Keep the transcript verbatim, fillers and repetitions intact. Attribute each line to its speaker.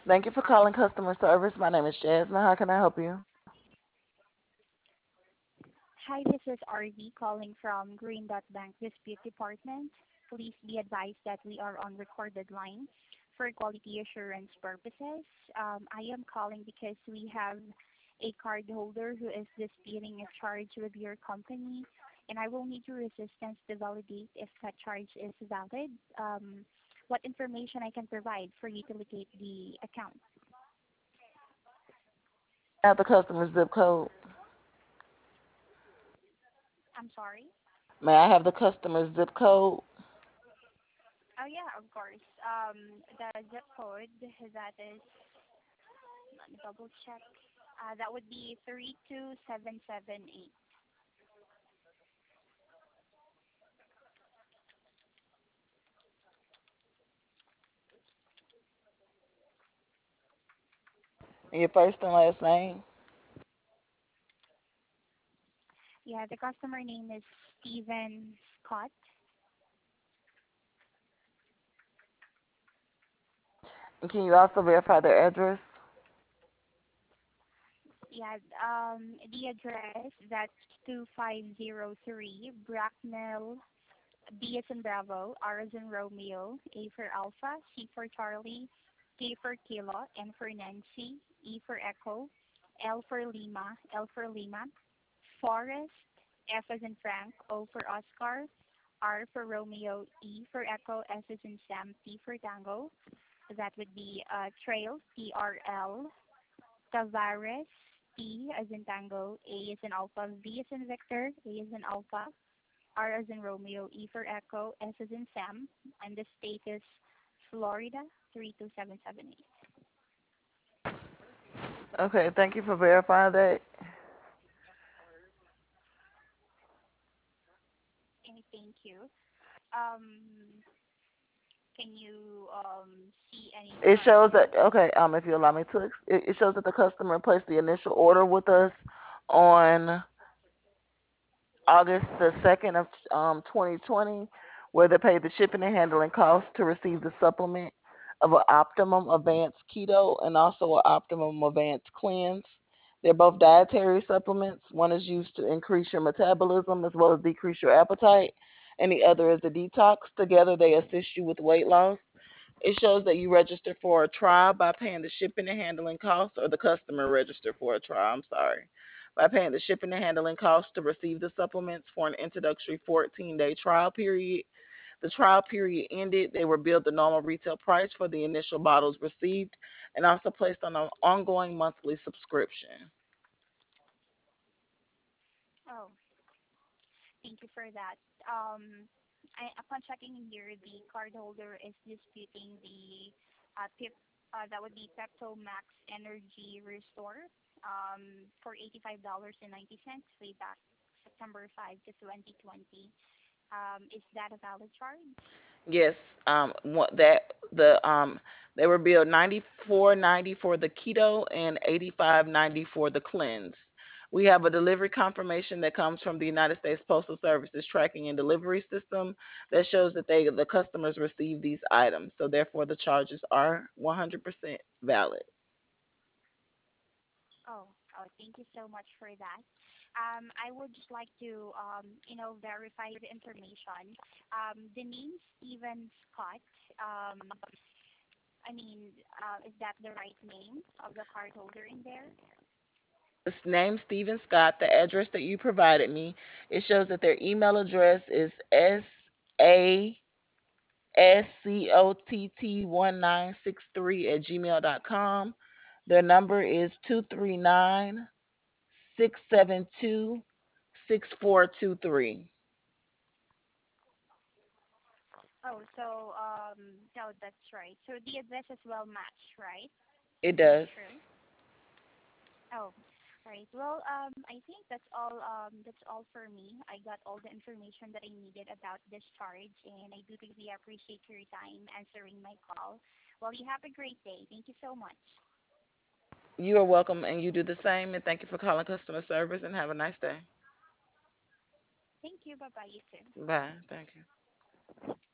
Speaker 1: Thank you for calling customer service. My name is Jasmine. How can I help you?
Speaker 2: Hi, this is R V calling from Green Dot Bank Dispute Department. Please be advised that we are on recorded line for quality assurance purposes. Um, I am calling because we have a cardholder who is disputing a charge with your company, and I will need your assistance to validate if that charge is valid. Um, what information I can provide for you to locate the account?
Speaker 1: I have the customer zip code.
Speaker 2: I'm sorry.
Speaker 1: May I have the customer zip code?
Speaker 2: Oh yeah, of course. Um, the zip code that is, let me double check. Uh, that would be three two seven seven eight.
Speaker 1: And your first and last name?
Speaker 2: Yeah, the customer name is Steven Scott.
Speaker 1: And can you also verify their address?
Speaker 2: Yeah, um, the address that's two five zero three Bracknell, B as in Bravo, R as in Romeo, A for Alpha, C for Charlie, K for Kilo, N for Nancy, E for Echo, L for Lima, L for Lima, Forest, F as in Frank, O for Oscar, R for Romeo, E for Echo, S as in Sam, T for Tango. That would be uh, Trail, T R L, Tavares, T as in Tango, A as in Alpha, V as in Victor, A as in Alpha, R as in Romeo, E for Echo, S as in Sam, and the state is Florida, three two seven seven eight.
Speaker 1: Okay, thank you for verifying that.
Speaker 2: And thank you. Um, can you um, see any
Speaker 1: It shows
Speaker 2: charges?
Speaker 1: that, okay, um, if you allow me to, ex- it it shows that the customer placed the initial order with us on August the second of um, twenty twenty, where they paid the shipping and handling costs to receive the supplement of an Optimum Advanced Keto and also an Optimum Advanced Cleanse. They're both dietary supplements. One is used to increase your metabolism as well as decrease your appetite, and the other is a detox. Together, they assist you with weight loss. It shows that you register for a trial by paying the shipping and handling costs, or the customer registered for a trial. I'm sorry, by paying the shipping and handling costs to receive the supplements for an introductory fourteen day trial period. The trial period ended. They were billed the normal retail price for the initial bottles received and also placed on an ongoing monthly subscription.
Speaker 2: Oh, thank you for that. Um, I, upon checking in here, the cardholder is disputing the uh, PIP, uh, that would be Pepto Max Energy Restore um, for eighty-five dollars and ninety cents way back September fifth to twenty twenty. Um, is that a valid charge?
Speaker 1: Yes, um, what that the um they were billed ninety four ninety for the keto and eighty five ninety for the cleanse. We have a delivery confirmation that comes from the United States Postal Service's tracking and delivery system that shows that they the customers receive these items. So therefore, the charges are one hundred percent valid.
Speaker 2: Oh, oh, thank you so much for that. Um, I would just like to, um, you know, verify the information. Um, the name Steven Scott, um, I mean, uh, is that the right name of the cardholder in there?
Speaker 1: This name Stephen Scott, the address that you provided me, it shows that their email address is s a s c o t t one nine six three at gmail dot com. Their number is two three nine six seven two six four two three.
Speaker 2: Oh, so, um, no, that's right. So the address is well matched, right?
Speaker 1: It
Speaker 2: Is that
Speaker 1: does.
Speaker 2: true? Oh, right. Well, um, I think that's all. Um, that's all for me. I got all the information that I needed about this charge, and I do really appreciate your time answering my call. Well, you have a great day. Thank you so much.
Speaker 1: You are welcome, and you do the same. And thank you for calling customer service, and have a nice day.
Speaker 2: Thank you. Bye bye. You too.
Speaker 1: Bye. Thank you.